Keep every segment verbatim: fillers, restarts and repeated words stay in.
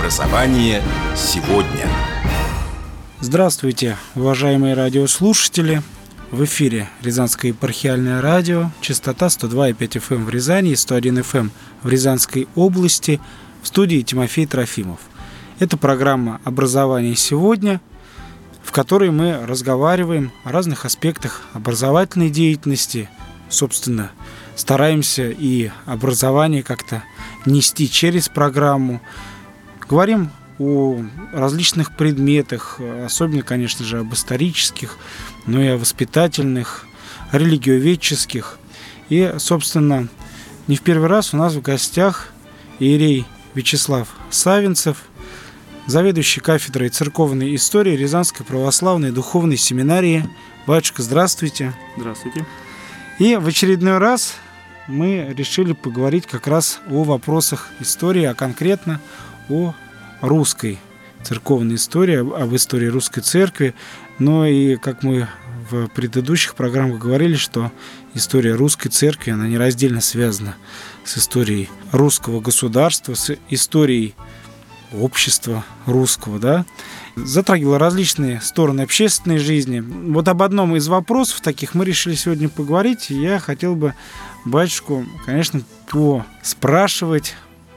Образование сегодня. Здравствуйте, уважаемые радиослушатели. В эфире Рязанское епархиальное радио, частота сто два и пять эф эм в Рязани и сто один эф эм в Рязанской области, в студии Тимофей Трофимов. Это программа «Образование сегодня», в которой мы разговариваем о разных аспектах образовательной деятельности. Собственно, стараемся и образование как-то нести через программу. Говорим о различных предметах, особенно, конечно же, об исторических, но и о воспитательных, религиоведческих. И, собственно, не в первый раз у нас в гостях иерей Вячеслав Савинцев, заведующий кафедрой церковной истории Рязанской православной духовной семинарии. Батюшка, здравствуйте. Здравствуйте. И в очередной раз мы решили поговорить как раз о вопросах истории, а конкретно о русской церковной истории, об истории русской церкви. Но и, как мы в предыдущих программах говорили, что история русской церкви, она нераздельно связана с историей русского государства, с историей общества русского, да, затрагивала различные стороны общественной жизни. Вот об одном из вопросов таких мы решили сегодня поговорить, и я хотел бы батюшку, конечно, поспрашивать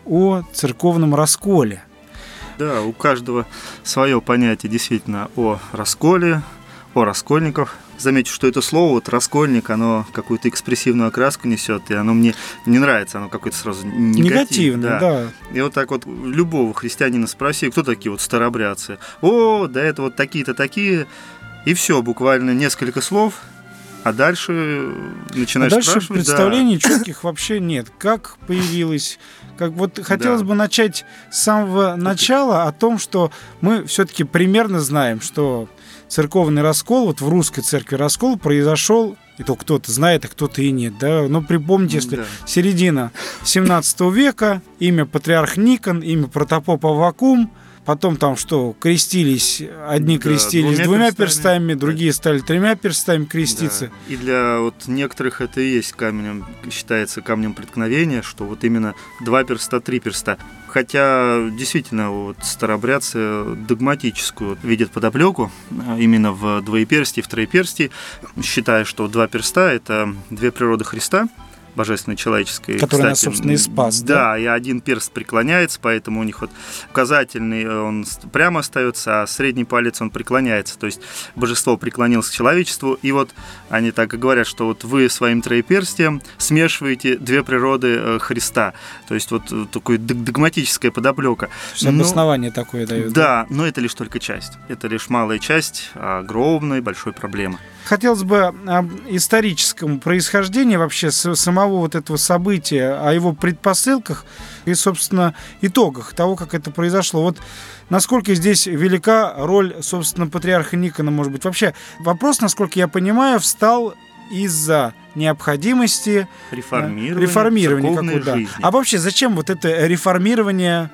о церковном расколе. Да, у каждого свое понятие действительно о расколе, о раскольниках. Заметьте, что это слово, вот раскольник, оно какую-то экспрессивную окраску несет, и оно мне не нравится, оно какое-то сразу негативное. Негативное, да. да. И вот так вот любого христианина спроси, кто такие вот старообрядцы? О, да это вот такие-то такие, и все, буквально несколько слов, а дальше начинаешь а дальше спрашивать. Представлений да. четких вообще нет. Как появилось... Как вот хотелось да. бы начать с самого начала о том, что мы все-таки примерно знаем, что церковный раскол, вот в русской церкви раскол произошел, и то кто-то знает, а кто-то и нет. Да? Но припомните, если да. середина семнадцатого века, имя патриарх Никон, имя протопоп Аввакум, потом там что, крестились, одни да, крестились двумя, двумя перстами, перстами, другие да. стали тремя перстами креститься. Да. И для вот некоторых это и есть камнем, считается камнем преткновения, что вот именно два перста, три перста. Хотя действительно вот старообрядцы догматическую видят подоплеку именно в двоеперстии, в троеперстии, считая, что два перста – это две природы Христа, божественной, человеческой. Который нас, собственно, и спас. Да, да, и один перст преклоняется, поэтому у них вот указательный, он прямо остается, а средний палец, он преклоняется. То есть божество преклонилось к человечеству, и вот они так и говорят, что вот вы своим троеперстием смешиваете две природы Христа. То есть вот такое догматическая подоплека. Обоснование но, такое дают. Да, да, но это лишь только часть. Это лишь малая часть огромной, большой проблемы. Хотелось бы об историческом происхождении вообще самого вот этого события, о его предпосылках и, собственно, итогах того, как это произошло. Вот насколько здесь велика роль, собственно, патриарха Никона, может быть. Вообще вопрос, насколько я понимаю, встал из-за необходимости реформирования, реформирования какого-то. Да. А вообще зачем вот это реформирование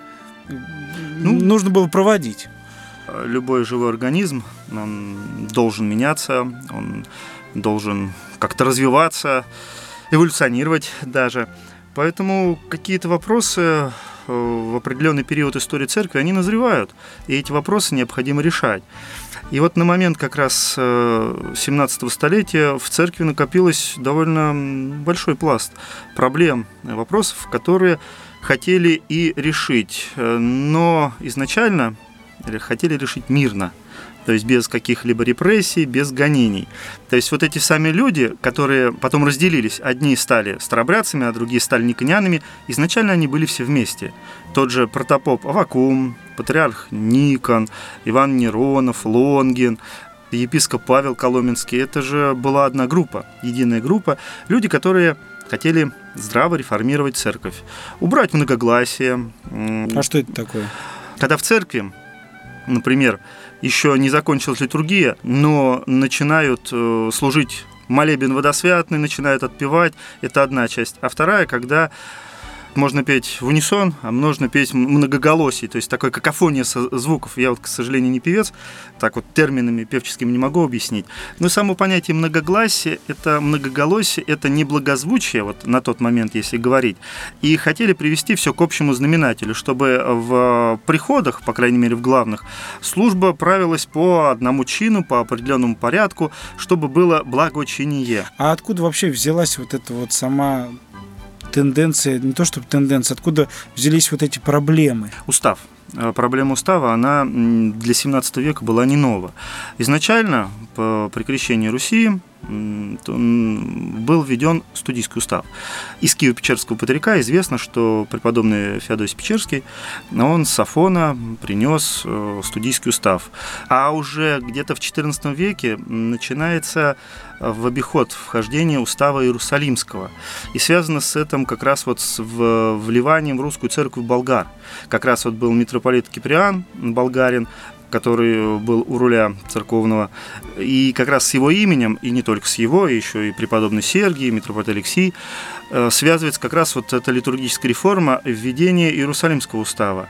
ну, нужно было проводить? Любой живой организм, он должен меняться, он должен как-то развиваться, эволюционировать даже. Поэтому какие-то вопросы в определенный период истории церкви, они назревают, и эти вопросы необходимо решать. И вот на момент как раз семнадцатого столетия в церкви накопилось довольно большой пласт проблем, вопросов, которые хотели и решить, но изначально хотели решить мирно, то есть без каких-либо репрессий, без гонений. То есть вот эти сами люди, которые потом разделились, одни стали старообрядцами, а другие стали никонянами, изначально они были все вместе. Тот же протопоп Аввакум, патриарх Никон, Иван Неронов, Лонгин, епископ Павел Коломенский, это же была одна группа, единая группа, люди, которые хотели здраво реформировать церковь, убрать многогласие. А что это такое? Когда в церкви, например, еще не закончилась литургия, но начинают э, служить молебен водосвятный, начинают отпевать, это одна часть. А вторая, когда Можно петь в унисон, а можно петь многоголосий, то есть такой какофония звуков. Я вот, к сожалению, не певец, так вот терминами певческими не могу объяснить. Но само понятие многогласия, это многоголосие, это не благозвучие, вот на тот момент, если говорить. И хотели привести все к общему знаменателю, чтобы в приходах, по крайней мере в главных, служба правилась по одному чину, по определенному порядку, чтобы было благочиние. А откуда вообще взялась вот эта вот сама тенденция, не то чтобы тенденция, откуда взялись вот эти проблемы? Устав. Проблема устава, она для семнадцатого века была не нова. Изначально, при крещении Руси, был введен студийский устав. Из Киево-Печерского патриарха известно, что преподобный Феодосий Печерский, он с Афона принес студийский устав. А уже где-то в четырнадцатом веке начинается в обиход вхождение устава Иерусалимского. И связано с этим как раз вот с вливанием в русскую церковь болгар. Как раз вот был митрополит Киприан, болгарин, который был у руля церковного, и как раз с его именем, и не только с его, еще и преподобный Сергий, и митрополит Алексий, связывается как раз вот эта литургическая реформа, введение Иерусалимского устава.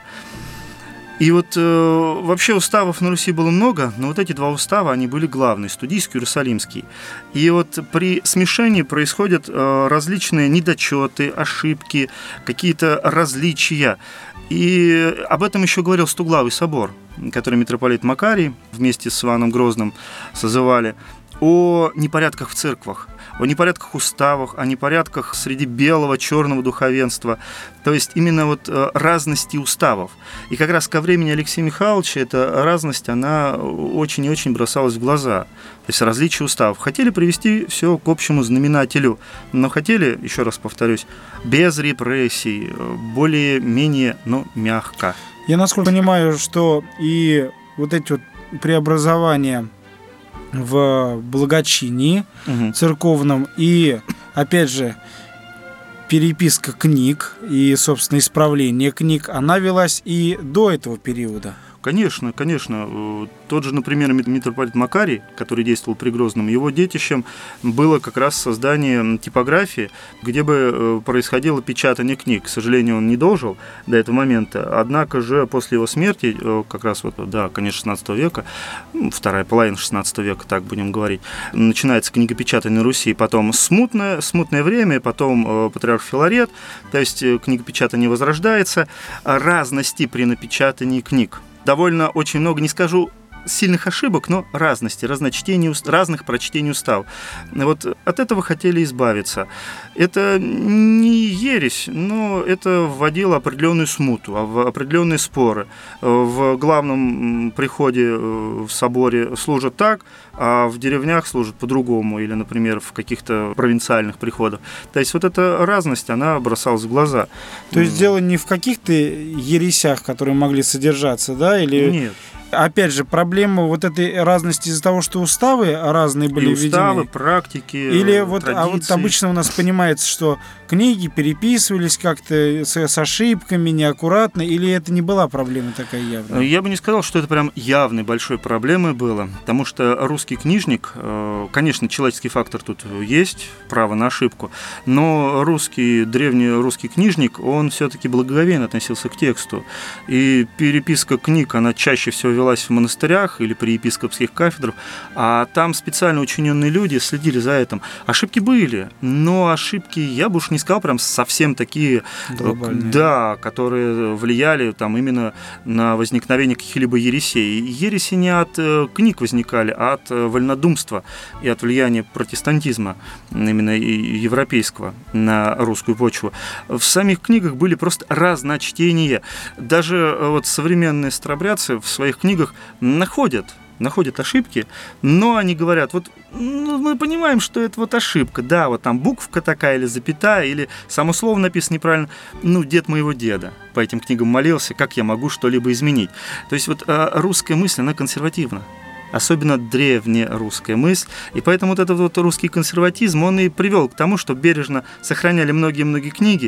И вот э, вообще уставов на Руси было много, но вот эти два устава, они были главные, студийский и иерусалимский. И вот при смешении происходят э, различные недочеты, ошибки, какие-то различия. И об этом еще говорил Стуглавый собор, который митрополит Макарий вместе с Иваном Грозным созывали, о непорядках в церквах, о непорядках уставах, о непорядках среди белого, черного духовенства, то есть именно вот разности уставов. И как раз ко времени Алексея Михайловича эта разность, она очень и очень бросалась в глаза. То есть различия уставов. Хотели привести все к общему знаменателю, но хотели, еще раз повторюсь, без репрессий, более-менее, но мягко. Я насколько понимаю, что и вот эти вот преобразования в благочинии угу. церковном и, опять же, переписка книг и, собственно, исправление книг, она велась и до этого периода. Конечно, конечно. Тот же, например, митрополит Макарий, который действовал при Грозном, его детищем было как раз создание типографии, где бы происходило печатание книг. К сожалению, он не дожил до этого момента, однако же после его смерти, как раз вот, да, конец шестнадцатого века, вторая половина шестнадцатого века, так будем говорить, начинается книгопечатание на Руси, потом смутное, смутное время, потом патриарх Филарет, то есть книгопечатание возрождается, разности при напечатании книг. Довольно очень много, не скажу сильных ошибок, но разности, разночтений, разных прочтений устава. Вот от этого хотели избавиться. Это не ересь, но это вводило определенную смуту, определенные споры. В главном приходе в соборе служат так, а в деревнях служат по-другому, или, например, в каких-то провинциальных приходах. То есть вот эта разность, она бросалась в глаза. То есть дело не в каких-то ересях, которые могли содержаться, да? Или... Нет. Опять же, проблема вот этой разности из-за того, что уставы разные были и уставы, введены. практики, Или вот, традиции. А вот обычно у нас понимается, что книги переписывались как-то с, с ошибками, неаккуратно, или это не была проблема такая явная? Я бы не сказал, что это прям явной большой проблемой было, потому что русский книжник, конечно, человеческий фактор тут есть, право на ошибку, но русский, древний русский книжник, он все-таки благоговейно относился к тексту, и переписка книг, она чаще всего велась в монастырях или при епископских кафедрах, а там специально учиненные люди следили за этим. Ошибки были, но ошибки, я бы уж не сказал, прям совсем такие, глобальные. Да, которые влияли там именно на возникновение каких-либо ересей. Ереси не от книг возникали, а от вольнодумства и от влияния протестантизма, именно европейского, на русскую почву. В самих книгах были просто разночтения. Даже вот современные старобрядцы в своих книгах находят, находят ошибки, но они говорят, вот ну, мы понимаем, что это вот ошибка, да, вот там буквка такая или запятая, или само слово написано неправильно, ну, дед моего деда по этим книгам молился, как я могу что-либо изменить? То есть вот русская мысль, она консервативна. Особенно древняя русская мысль. И поэтому вот этот вот русский консерватизм, он и привел к тому, что бережно сохраняли многие-многие книги,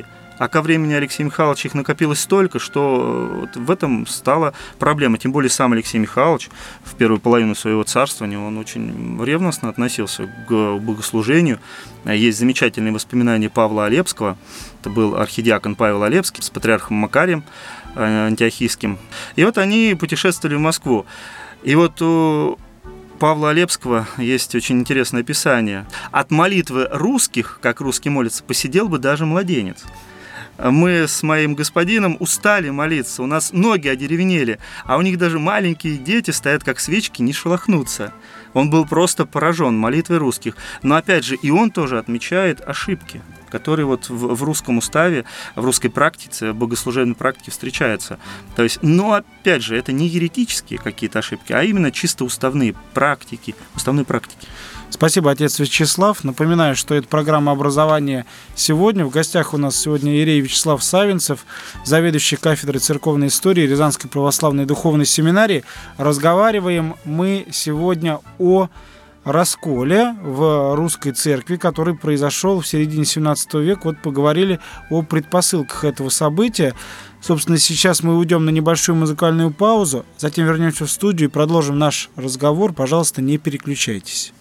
А ко времени Алексея Михайловича их накопилось столько, что вот в этом стала проблема. Тем более сам Алексей Михайлович в первую половину своего царствования, он очень ревностно относился к богослужению. Есть замечательные воспоминания Павла Олепского. Это был архидиакон Павел Олепский с патриархом Макарием Антиохийским. И вот они путешествовали в Москву. И вот у Павла Олепского есть очень интересное описание. От молитвы русских, как русский молится, посидел бы даже младенец. Мы с моим господином устали молиться, у нас ноги одеревенели, а у них даже маленькие дети стоят как свечки, не шелохнутся. Он был просто поражен молитвой русских. Но опять же, и он тоже отмечает ошибки, которые вот в, в русском уставе, в русской практике, в богослужебной практике встречаются. То есть, но опять же, это не еретические какие-то ошибки, а именно чисто уставные практики, уставные практики. Спасибо, отец Вячеслав. Напоминаю, что это программа образования сегодня. В гостях у нас сегодня иерей Вячеслав Савинцев, заведующий кафедрой церковной истории Рязанской православной духовной семинарии. Разговариваем мы сегодня о расколе в русской церкви, который произошел в середине семнадцатого века. Вот поговорили о предпосылках этого события. Собственно, сейчас мы уйдем на небольшую музыкальную паузу, затем вернемся в студию и продолжим наш разговор. Пожалуйста, не переключайтесь.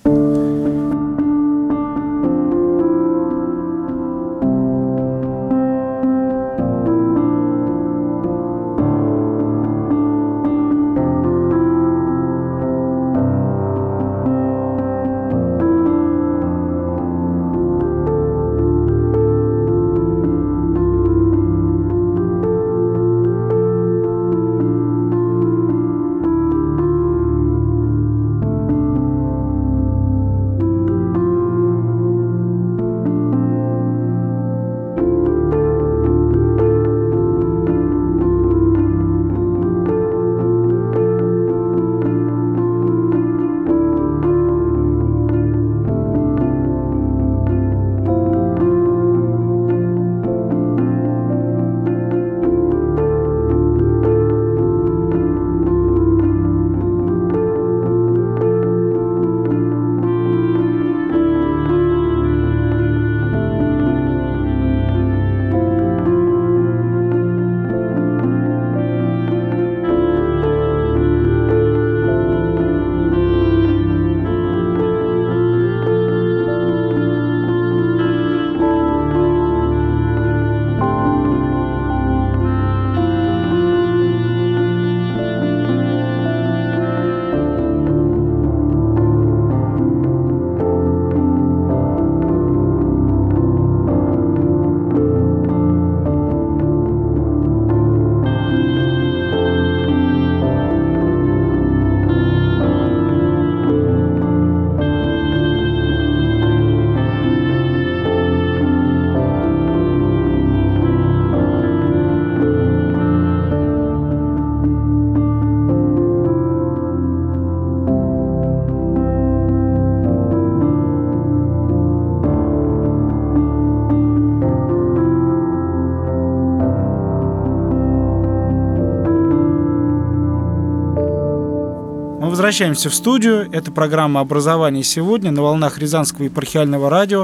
Возвращаемся в студию. Это программа «Образование сегодня» на волнах Рязанского епархиального радио.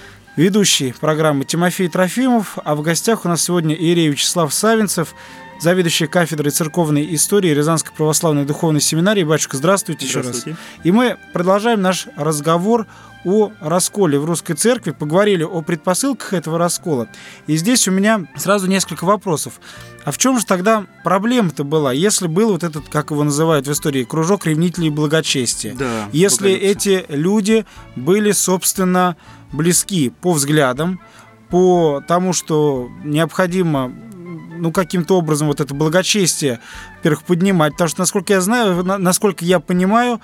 Ведущий программы Тимофей Трофимов, а в гостях у нас сегодня иерей Вячеслав Савинцев, заведующий кафедрой церковной истории Рязанской православной духовной семинарии. Батюшка, здравствуйте, здравствуйте еще раз. И мы продолжаем наш разговор о расколе в русской церкви, поговорили о предпосылках этого раскола. И здесь у меня сразу несколько вопросов. А в чем же тогда проблема-то была, если был вот этот, как его называют в истории, кружок ревнителей благочестия? Да, если эти люди были, собственно, близки по взглядам, по тому, что необходимо, ну, каким-то образом вот это благочестие, во-первых, поднимать, потому что, насколько я знаю, насколько я понимаю,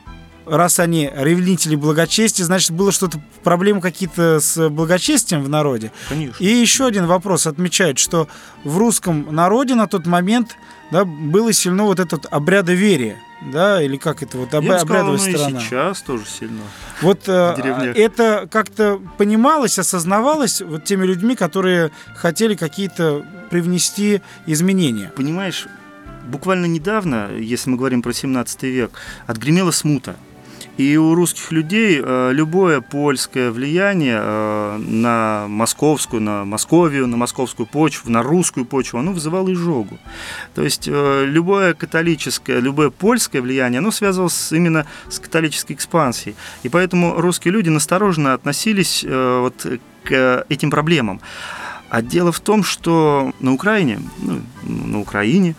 раз они ревнители благочестия, значит, было что-то, проблемы какие-то с благочестием в народе. Конечно. И еще один вопрос отмечает, что в русском народе на тот момент, да, было сильно вот это обрядоверие, да, или как это вот об, я бы сказал, обрядовая оно сторона. И сейчас тоже сильно. Вот это как-то понималось, осознавалось вот теми людьми, которые хотели какие-то привнести изменения. Понимаешь, буквально недавно, если мы говорим про семнадцатый век, отгремела смута. И у русских людей любое польское влияние на московскую, на Московию, на московскую почву, на русскую почву, оно вызывало изжогу. То есть любое католическое, любое польское влияние, оно связывалось именно с католической экспансией. И поэтому русские люди настороженно относились вот к этим проблемам. А дело в том, что на Украине, ну, на Украине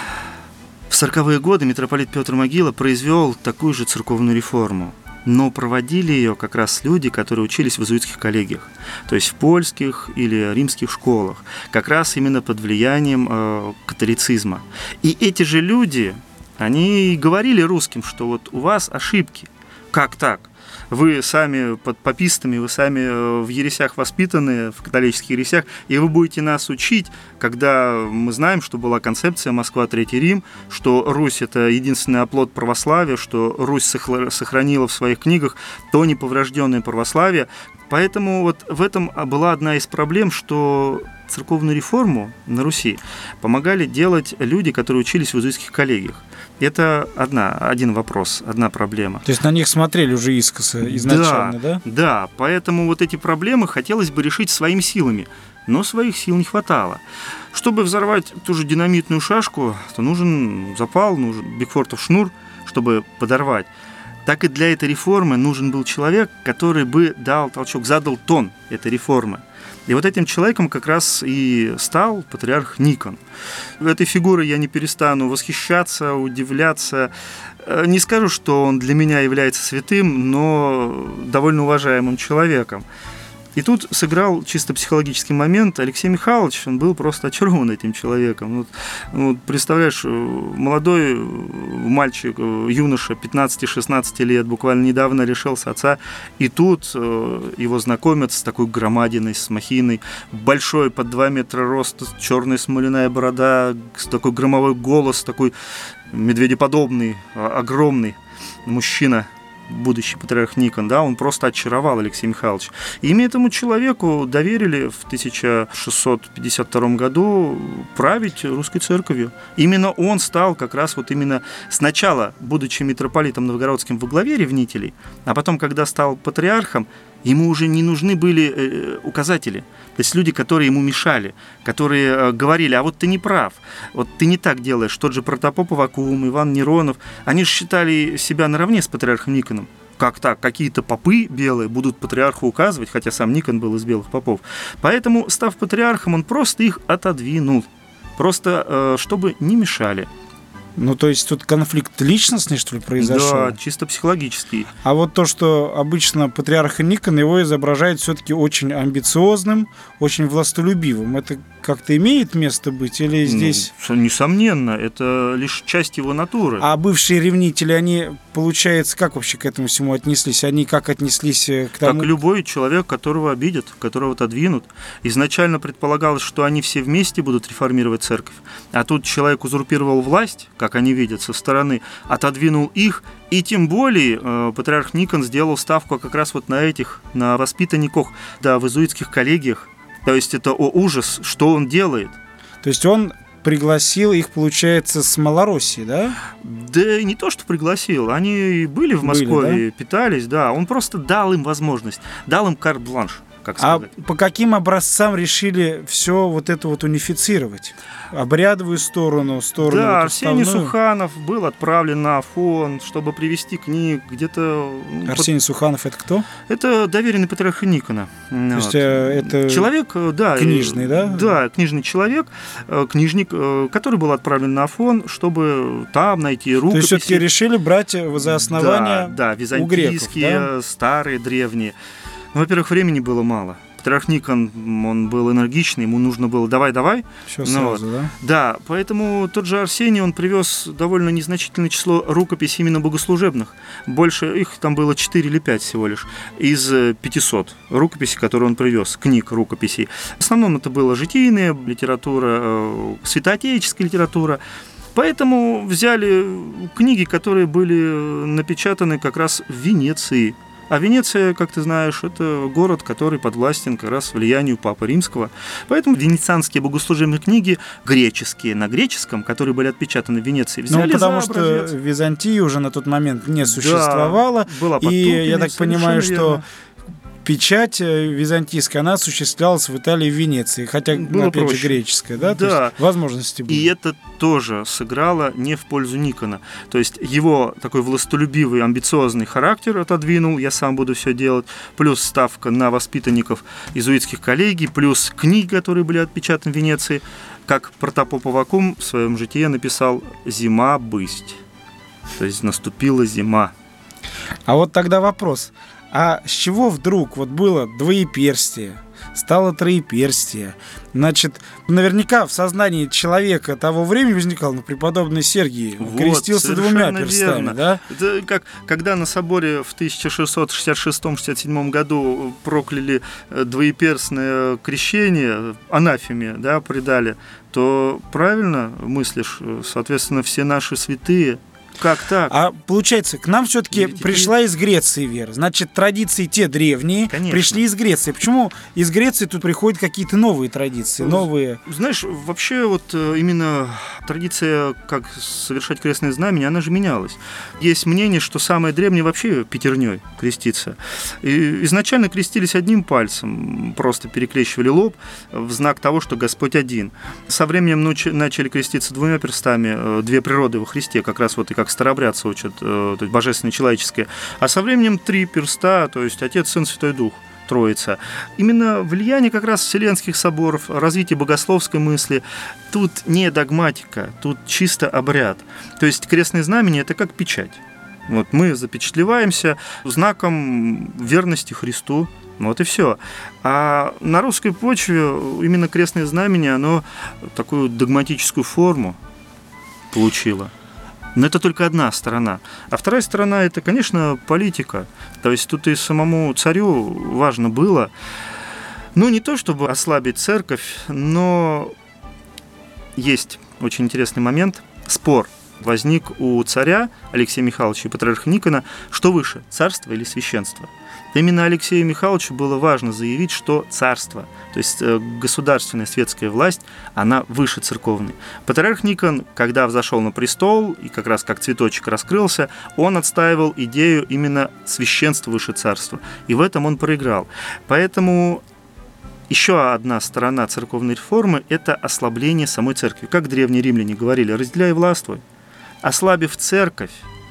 в сороковые годы митрополит Петр Могила произвел такую же церковную реформу. Но проводили ее как раз люди, которые учились в иезуитских коллегиях, то есть в польских или римских школах, как раз именно под влиянием э, католицизма. И эти же люди, они говорили русским, что вот у вас ошибки. Как так? Вы сами под папистами, вы сами в ересях воспитаны, в католических ересях, и вы будете нас учить, когда мы знаем, что была концепция Москва, Третий Рим, что Русь – это единственный оплот православия, что Русь сохранила в своих книгах то неповрежденное православие. Поэтому вот в этом была одна из проблем, что церковную реформу на Руси помогали делать люди, которые учились в иезуитских коллегиях. Это одна, один вопрос, одна проблема. То есть на них смотрели уже искоса изначально, да? Да, да, поэтому вот эти проблемы хотелось бы решить своими силами, но своих сил не хватало. Чтобы взорвать ту же динамитную шашку, то нужен запал, нужен бигфортов шнур, чтобы подорвать. Так и для этой реформы нужен был человек, который бы дал толчок, задал тон этой реформы. И вот этим человеком как раз и стал патриарх Никон. Этой фигурой я не перестану восхищаться, удивляться. Не скажу, что он для меня является святым, но довольно уважаемым человеком. И тут сыграл чисто психологический момент. Алексей Михайлович, он был просто очарован этим человеком. Вот, вот, представляешь, молодой мальчик, юноша, пятнадцати-шестнадцати лет, буквально недавно лишился отца, и тут его знакомят с такой громадиной, с махиной, большой, под два метра роста, черная смоляная борода, такой громовой голос, такой медведеподобный, огромный мужчина, будущий патриарх Никон, да, он просто очаровал Алексея Михайловича. И именно этому человеку доверили в тысяча шестьсот пятьдесят втором году править русской церковью. Именно он стал как раз вот именно сначала, будучи митрополитом новгородским во главе ревнителей, а потом, когда стал патриархом, ему уже не нужны были э, указатели, то есть люди, которые ему мешали, которые э, говорили, а вот ты не прав, вот ты не так делаешь. Тот же протопоп Аввакум, Иван Неронов, они же считали себя наравне с патриархом Никоном. Как так? Какие-то попы белые будут патриарху указывать, хотя сам Никон был из белых попов. Поэтому, став патриархом, он просто их отодвинул, просто э, чтобы не мешали. Ну, то есть тут конфликт личностный, что ли, произошел? Да, чисто психологический. А вот то, что обычно патриарха Никона, его изображают все-таки очень амбициозным, очень властолюбивым, это как-то имеет место быть или здесь... Ну, несомненно, это лишь часть его натуры. А бывшие ревнители, они, получается, как вообще к этому всему отнеслись? Они как отнеслись к тому... Как любой человек, которого обидят, которого отодвинут. Изначально предполагалось, что они все вместе будут реформировать церковь, а тут человек узурпировал власть, как они видят со стороны, отодвинул их, и тем более э, патриарх Никон сделал ставку как раз вот на этих, на воспитанниках, да, в иезуитских коллегиях. То есть это о ужас, что он делает. То есть он пригласил их, получается, с Малороссии, да? Да не то, что пригласил, они были в Москве, были, да? Питались, да. Он просто дал им возможность, дал им карт-бланш, как сказать. А по каким образцам решили все вот это вот унифицировать? Обрядовую сторону, сторону... Да, вот Арсений уставную? Суханов был отправлен на Афон, чтобы привезти книг где-то... Арсений под... Суханов — это кто? Это доверенный патриарха Никона. То вот. есть это человек, да... Книжный, да? Да, книжный человек, книжник, который был отправлен на Афон, чтобы там найти рукописи. То есть все-таки решили брать за основание да, да, византийские, у греков, да? Старые, древние. Ну, во-первых, времени было мало. Патриарх Никон, он был энергичный, ему нужно было давай-давай. Все ну, сразу, вот. да? Да, поэтому тот же Арсений, он привез довольно незначительное число рукописей именно богослужебных. Больше, их там было четыре или пять всего лишь, из пятисот рукописей, которые он привез, книг, рукописей. В основном это была житийная литература, святоотеческая литература. Поэтому взяли книги, которые были напечатаны как раз в Венеции. А Венеция, как ты знаешь, это город, который подвластен как раз влиянию Папы Римского. Поэтому венецианские богослужебные книги, греческие, на греческом, которые были отпечатаны в Венеции, взяли Ну, потому за что образец. Византии уже на тот момент не существовало. Да, была и потопленной, я так понимаю, совершенно что верно. печать византийская, она осуществлялась в Италии и Венеции, хотя, Было опять проще. же, греческая, да? То Да. есть возможности были. И это тоже сыграло не в пользу Никона. То есть его такой властолюбивый, амбициозный характер отодвинул, я сам буду все делать, плюс ставка на воспитанников иезуитских коллегий, плюс книги, которые были отпечатаны в Венеции, как Протопоп Аввакум в своем житии написал «Зима бысть». То есть наступила зима. А вот тогда вопрос. А с чего вдруг вот было двоеперстие, стало троеперстие? Значит, наверняка в сознании человека того времени возникало, ну, преподобный Сергий Вот, крестился двумя совершенно перстами, верно. да? Это как, когда на соборе в тысяча шестьсот шестьдесят шестом — шестьдесят седьмом году прокляли двоеперстное крещение, анафеме, да, предали, то правильно мыслишь, соответственно, все наши святые. Как так? А получается, к нам все-таки Еретики. пришла из Греции вера. Значит, традиции те древние Конечно. пришли из Греции. Почему из Греции тут приходят какие-то новые традиции, новые? Знаешь, вообще вот э, именно традиция, как совершать крестное знамение, она же менялась. Есть мнение, что самое древнее вообще пятерней креститься. И изначально крестились одним пальцем, просто перекрещивали лоб в знак того, что Господь один. Со временем научи- начали креститься двумя перстами, э, две природы во Христе, как раз вот и как старообрядцы учат, э, то есть божественное и человеческое. А со временем три перста, то есть Отец, Сын, Святой Дух. Троица. Именно влияние как раз вселенских соборов, развитие богословской мысли. Тут не догматика, тут чисто обряд. То есть крестное знамение – это как печать. Вот мы запечатлеваемся знаком верности Христу. Вот и все. А на русской почве именно крестное знамение, оно такую догматическую форму получило. Но это только одна сторона. А вторая сторона – это, конечно, политика. То есть тут и самому царю важно было, ну, не то чтобы ослабить церковь, но есть очень интересный момент. Спор возник у царя Алексея Михайловича и патриарха Никона, что выше – царство или священство. Именно Алексею Михайловичу было важно заявить, что царство, то есть государственная светская власть, она выше церковной. Патриарх Никон, когда взошел на престол и как раз как цветочек раскрылся, он отстаивал идею именно священства выше царства. И в этом он проиграл. Поэтому еще одна сторона церковной реформы – это ослабление самой церкви. Как древние римляне говорили, разделяй и властвуй. Ослабив церковь,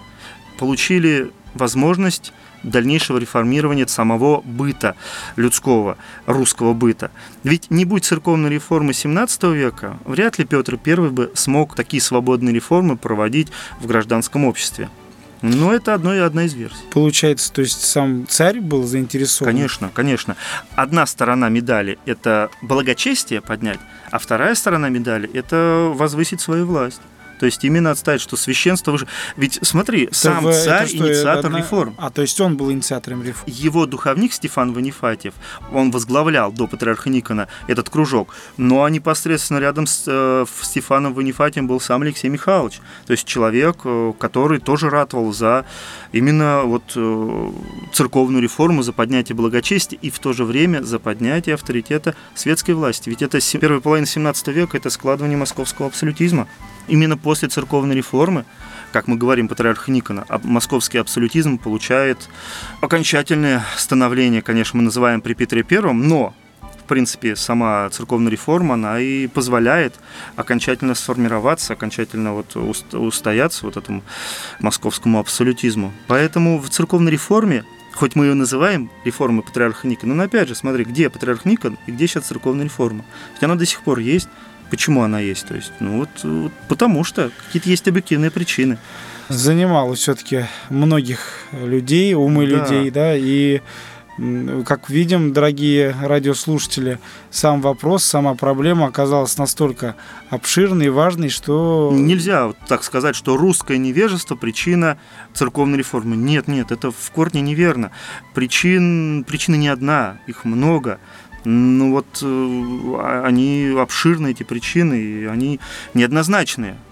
получили возможность дальнейшего реформирования самого быта людского, русского быта. Ведь не будь церковной реформы семнадцатого века, вряд ли Петр Первый бы смог такие свободные реформы проводить в гражданском обществе. Но это одно, одна из версий. Получается, то есть сам царь был заинтересован? Конечно, конечно. Одна сторона медали – это благочестие поднять, а вторая сторона медали – это возвысить свою власть. То есть именно отставить, что священство выше. Ведь смотри, Это сам в- царь это что, инициатор одна- реформ. А, то есть он был инициатором реформ. Его духовник Стефан Ванифатьев, он возглавлял до патриарха Никона этот кружок, но непосредственно рядом с э, Стефаном Ванифатием был сам Алексей Михайлович, то есть человек, э, который тоже ратовал за именно вот, э, церковную реформу, за поднятие благочестия и в то же время за поднятие авторитета светской власти. Ведь это се- первая половина семнадцатого века, это складывание московского абсолютизма. Именно после церковной реформы, как мы говорим, патриарха Никона, а московский абсолютизм получает окончательное становление, конечно, мы называем при Петре Первом, но, в принципе, сама церковная реформа, она и позволяет окончательно сформироваться, окончательно вот устояться вот этому московскому абсолютизму. Поэтому в церковной реформе, хоть мы ее называем реформой патриарха Никона, но опять же, смотри, где патриарх Никон и где сейчас церковная реформа. Ведь она до сих пор есть. Почему она есть? То есть, ну вот, вот потому что какие-то есть объективные причины. Занимало все-таки многих людей, умы Да. людей, да, и, м, как видим, дорогие радиослушатели, сам вопрос, сама проблема оказалась настолько обширной и важной, что... Нельзя вот так сказать, что русское невежество – причина церковной реформы. Нет, нет, это в корне неверно. Причин, причина не одна, их много. Ну вот э, они обширны, эти причины, и они неоднозначные.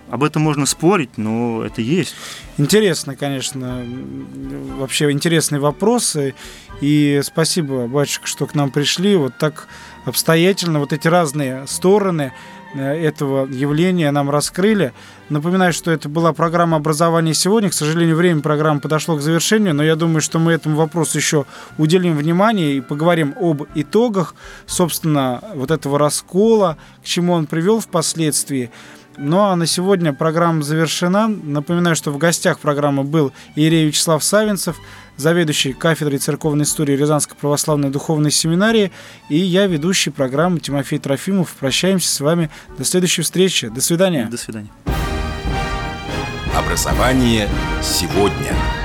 об этом можно спорить, но это есть. Интересно, конечно, вообще интересные вопросы. И спасибо, батюшка, что к нам пришли. Вот так обстоятельно вот эти разные стороны этого явления нам раскрыли. Напоминаю, что это была программа «Образование сегодня». К сожалению, время программы подошло к завершению, но я думаю, что мы этому вопросу еще уделим внимание и поговорим об итогах, собственно, вот этого раскола, к чему он привел впоследствии. Ну а на сегодня программа завершена. Напоминаю, что в гостях программы был иерей Вячеслав Савинцев, заведующий кафедрой церковной истории Рязанской православной духовной семинарии, и я, ведущий программы Тимофей Трофимов. Прощаемся с вами. До следующей встречи. До свидания. До свидания. Образование сегодня.